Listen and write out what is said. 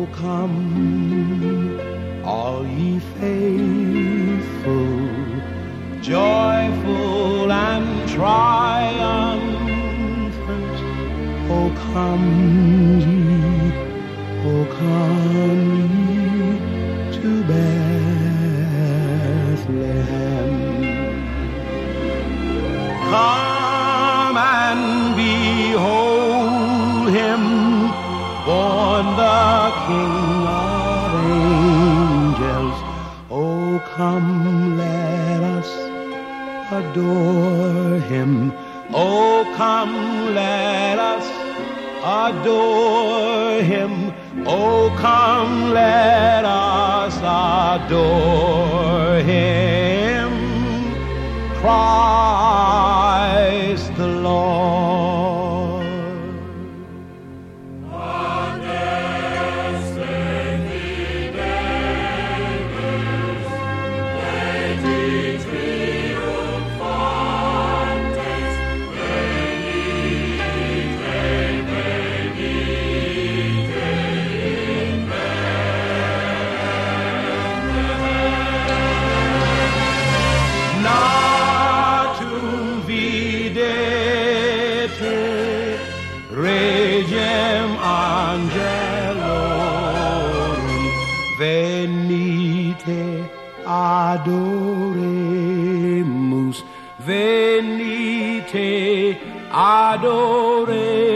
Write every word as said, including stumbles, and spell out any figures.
come, all ye faithful, joyful and triumphant. Oh, come ye, oh, come ye to Bethlehem. Come and behold him, born the King of angels. Oh, come, let us adore him. Oh, come, let us adore him. Oh, come, let us adore him. Christ the Lord. Regem angelorum venite adoremus, venite adoremus.